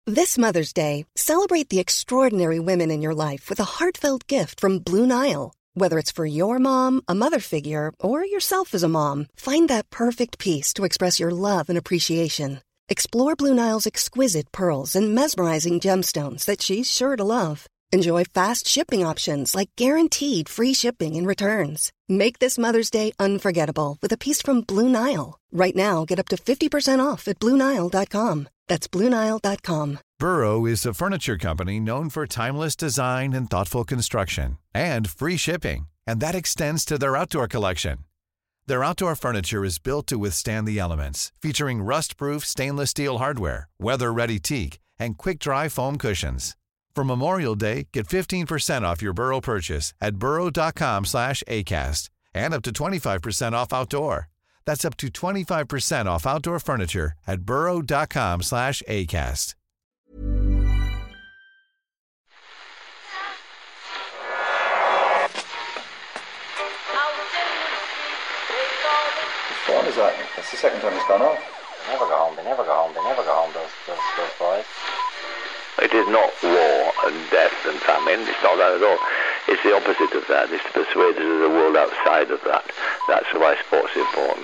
This Mother's Day, celebrate the extraordinary women in your life with a heartfelt gift from Blue Nile. Whether it's for your mom, a mother figure, or yourself as a mom, find that perfect piece to express your love and appreciation. Explore Blue Nile's exquisite pearls and mesmerizing gemstones that she's sure to love. Enjoy fast shipping options like guaranteed free shipping and returns. Make this Mother's Day unforgettable with a piece from Blue Nile. Right now, get up to 50% off at BlueNile.com. That's BlueNile.com. Burrow is a furniture company known for timeless design and thoughtful construction, and free shipping, and that extends to their outdoor collection. Their outdoor furniture is built to withstand the elements, featuring rust-proof stainless steel hardware, weather-ready teak, and quick-dry foam cushions. For Memorial Day, get 15% off your Burrow purchase at burrow.com/ACAST and up to 25% off outdoor. That's up to 25% off outdoor furniture at burrow.com/ACAST. What is that? That's the second time it's gone off. They never go home, those boys. It is not war and death and famine. It's not that at all. It's the opposite of that. It's to persuade us of the world outside of that. That's why sport's important.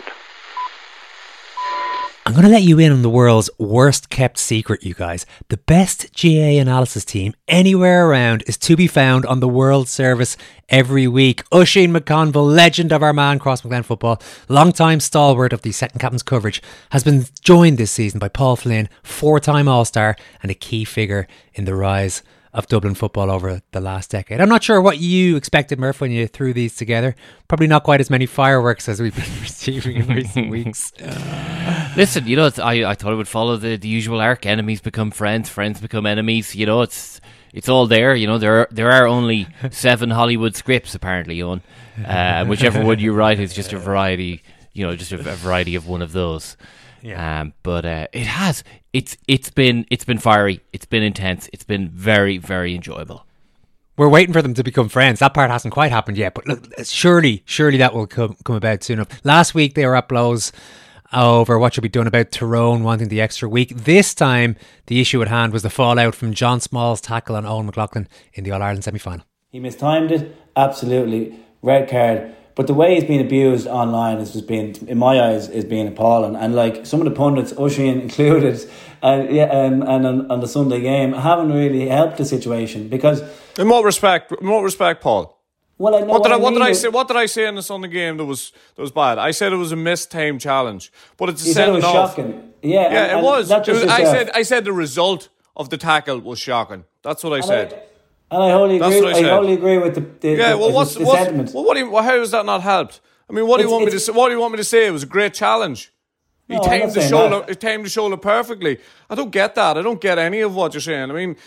I'm going to let you in on the world's worst kept secret, you guys. The best GA analysis team anywhere around is to be found on the World Service every week. Oisín McConville, legend of our man Cross McGlen football, long-time stalwart of the second captain's coverage, has been joined this season by Paul Flynn, four-time All-Star and a key figure in the rise of Dublin football over the last decade. I'm not sure what you expected, Murph, when you threw these together. Probably not quite as many fireworks as we've been receiving in recent weeks. Listen, I thought it would follow the usual arc. Enemies become friends, friends become enemies. It's all there. There are only 7 Hollywood scripts apparently, Owen. Whichever one you write is just a variety. Just a variety of one of those. Yeah. But it's been fiery. It's been intense. It's been very, very enjoyable. We're waiting for them to become friends. That part hasn't quite happened yet, but look, surely that will come about soon enough. Last week they were at blows over what should be done about Tyrone wanting the extra week. This time the issue at hand was the fallout from John Small's tackle on Owen McLaughlin in the All-Ireland semi-final. He mistimed it, absolutely. Red card. But the way he's been abused online is just being, in my eyes, is being appalling. And like some of the pundits, Oisín included, and on the Sunday game, haven't really helped the situation because. In what respect, Paul? Well, I know what did I say? What did I say in the Sunday game that was bad? I said it was a mistimed challenge, but it's a sending off. Shocking. Yeah, it was. I said the result of the tackle was shocking. That's what I said. And I wholly agree with the sentiment. Well, how has that not helped? I mean, what do you want me to say? What do you want me to say? It was a great challenge. He tamed the shoulder perfectly. I don't get that. I don't get any of what you're saying. I mean,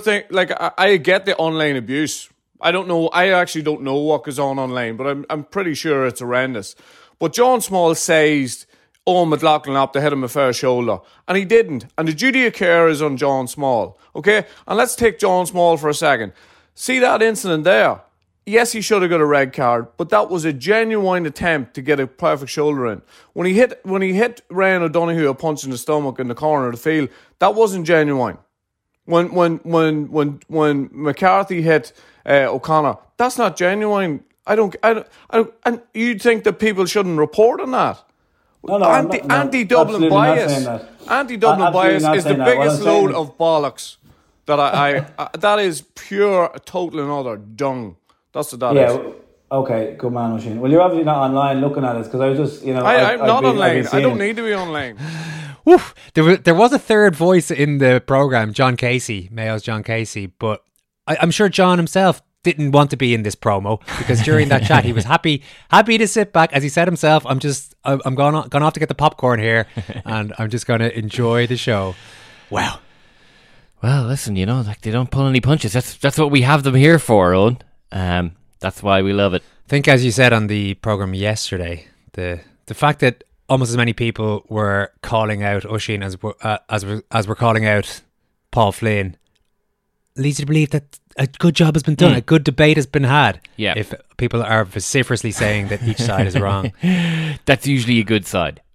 I get the online abuse. I don't know. I actually don't know what goes on online, but I'm pretty sure it's horrendous. But John Small seized Owen McLaughlin up to hit him a fair shoulder, and he didn't. And the duty of care is on John Small. Okay, and let's take John Small for a second. See that incident there? Yes, he should have got a red card, but that was a genuine attempt to get a perfect shoulder in. When he hit Ryan O'Donoghue a punch in the stomach in the corner of the field, that wasn't genuine. When McCarthy hit O'Connor, that's not genuine. I don't. And you think that people shouldn't report on that? No, anti-Dublin bias. Anti-Dublin bias is the biggest load of bollocks that I that is pure, total and utter dung. That's what that is. Okay, good man, Oisín. Well, you're obviously not online looking at it because I was just, I'm not online. I don't need to be online. Woof. There was a third voice in the programme, John Casey, Mayo's John Casey, but I'm sure John himself didn't want to be in this promo because during that chat he was happy to sit back. As he said himself, I'm gone off to get the popcorn here and I'm just going to enjoy the show. Wow. Well, listen, they don't pull any punches. That's what we have them here for, Owen. That's why we love it. I think, as you said on the programme yesterday, the fact that almost as many people were calling out Oisín as we're calling out Paul Flynn leads you to believe that a good job has been done, a good debate has been had. Yeah. If people are vociferously saying that each side is wrong. That's usually a good side.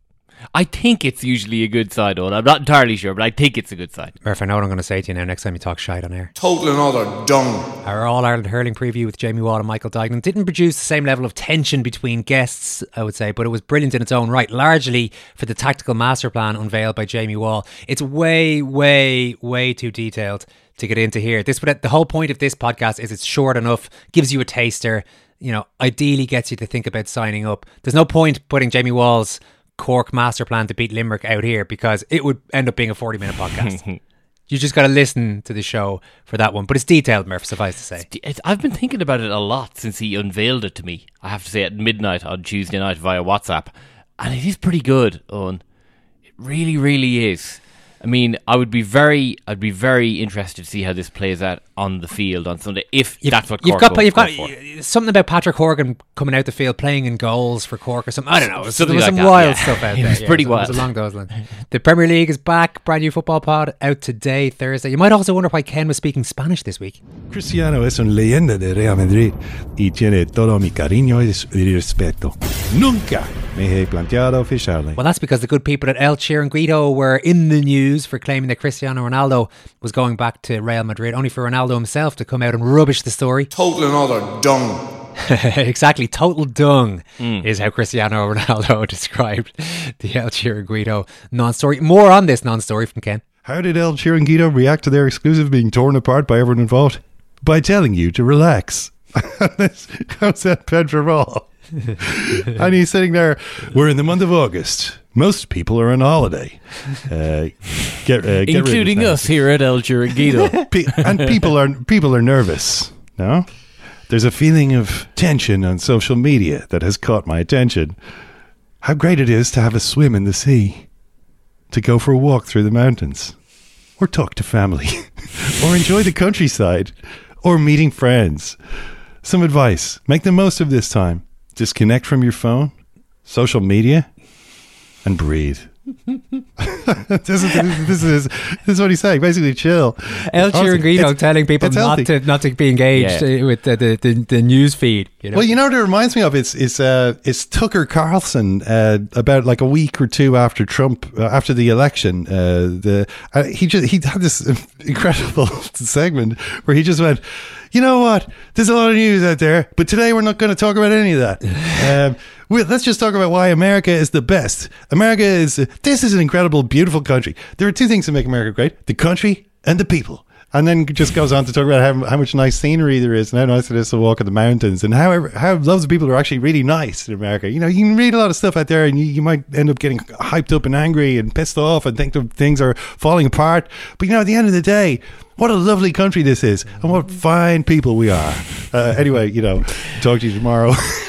I think it's usually a good sign, Owen. I'm not entirely sure, but I think it's a good sign. Murph, I know what I'm going to say to you now next time you talk shite on air. Total and utter dung. Our All-Ireland hurling preview with Jamie Watt and Michael Duignan didn't produce the same level of tension between guests, I would say, but it was brilliant in its own right, largely for the tactical master plan unveiled by Jamie Wall. It's way, way, way too detailed to get into here. The whole point of this podcast is it's short enough, gives you a taster, ideally gets you to think about signing up. There's no point putting Jamie Wall's Cork master plan to beat Limerick out here because it would end up being a 40-minute podcast. You just got to listen to the show for that one. But it's detailed, Murph, suffice to say. I've been thinking about it a lot since he unveiled it to me, I have to say, at midnight on Tuesday night via WhatsApp. And it is pretty good, Owen. It really, really is. I mean, I'd be very interested to see how this plays out on the field on Sunday, if that's what Cork you've got something about Patrick Horgan coming out the field playing in goals for Cork or something. I don't know. There was some wild stuff out there. It was pretty wild. It was along those lines. The Premier League is back. Brand new football pod out today, Thursday. You might also wonder why Ken was speaking Spanish this week. Cristiano es una leyenda de Real Madrid y tiene todo mi cariño y respeto. Nunca me he planteado ficharle. Well, that's because the good people at El Chiringuito were in the news for claiming that Cristiano Ronaldo was going back to Real Madrid, only for Ronaldo himself to come out and rubbish the story. Total and utter dung. Exactly, total dung is how Cristiano Ronaldo described the El Chiringuito non-story. More on this non-story from Ken. How did El Chiringuito react to their exclusive being torn apart by everyone involved? By telling you to relax. This comes at Pedro Raw. And he's sitting there. We're in the month of August. Most people are on holiday. Including us here at El Chiringuito. And people are nervous. No? There's a feeling of tension on social media that has caught my attention. How great it is to have a swim in the sea, to go for a walk through the mountains, or talk to family, or enjoy the countryside, or meeting friends. Some advice: make the most of this time. Disconnect from your phone, social media, and breathe. This is what he's saying. Basically, chill. El Chiringuito telling people not to be engaged with the news feed. Well, you know what it reminds me of? It's Tucker Carlson about like a week or two after Trump, after the election. He had this incredible segment where he just went, you know what? There's a lot of news out there, but today we're not going to talk about any of that. Let's just talk about why America is the best. This is an incredible, beautiful country. There are two things that make America great: the country and the people. And then just goes on to talk about how much nice scenery there is and how nice it is to walk in the mountains and how loads of people are actually really nice in America. You know, you can read a lot of stuff out there and you might end up getting hyped up and angry and pissed off and think that things are falling apart. But, you know, at the end of the day, what a lovely country this is and what fine people we are. Anyway, you know, talk to you tomorrow.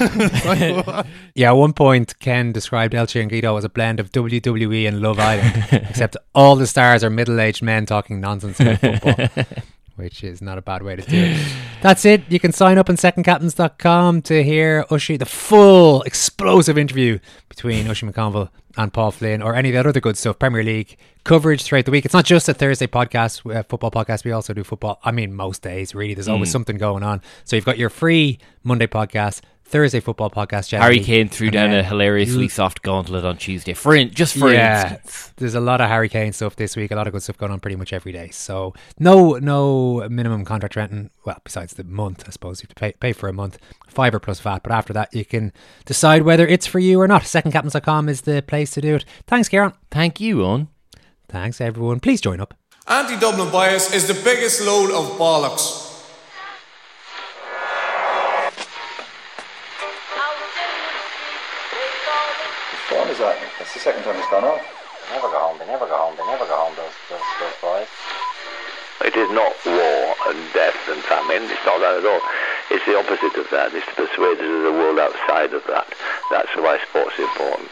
Yeah, at one point, Ken described El Chiringuito as a blend of WWE and Love Island, except all the stars are middle-aged men talking nonsense about football, which is not a bad way to do it. That's it. You can sign up on secondcaptains.com to hear the full explosive interview between Oisin McConville and Paul Flynn, or any of that other good stuff, Premier League coverage throughout the week. It's not just a Thursday podcast, football podcast. We also do football. I mean, most days, really. There's always something going on. So you've got your free Monday podcast, Thursday football podcast. Harry Kane threw down a hilariously soft gauntlet on Tuesday. For instance. There's a lot of Harry Kane stuff this week. A lot of good stuff going on pretty much every day. So no minimum contract renting. Well, besides the month, I suppose you have to pay for a month, $5 plus VAT. But after that, you can decide whether it's for you or not. Secondcaptains.com is the place to do it. Thanks, Kieran. Thank you, Owen. Thanks, everyone. Please join up. Anti-Dublin bias is the biggest load of bollocks. What is that? That's the second time it's gone off. They never go home, those boys. It is not war and death and famine. It's not that at all. It's the opposite of that. It's to persuade us of the world outside of that. That's why sport's important.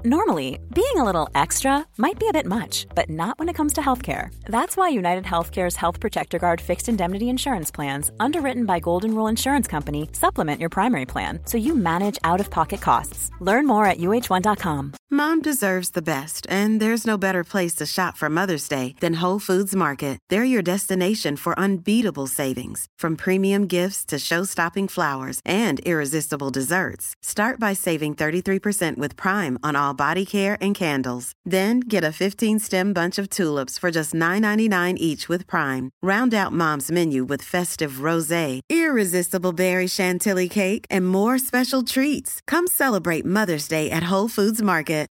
Normally, being a little extra might be a bit much, but not when it comes to healthcare. That's why United Healthcare's Health Protector Guard fixed indemnity insurance plans, underwritten by Golden Rule Insurance Company, supplement your primary plan so you manage out-of-pocket costs. Learn more at uh1.com. Mom deserves the best, and there's no better place to shop for Mother's Day than Whole Foods Market. They're your destination for unbeatable savings, from premium gifts to show-stopping flowers and irresistible desserts. Start by saving 33% with Prime on all body care and candles. Then get a 15-stem bunch of tulips for just $9.99 each with Prime. Round out Mom's menu with festive rosé, irresistible berry chantilly cake, and more special treats. Come celebrate Mother's Day at Whole Foods Market.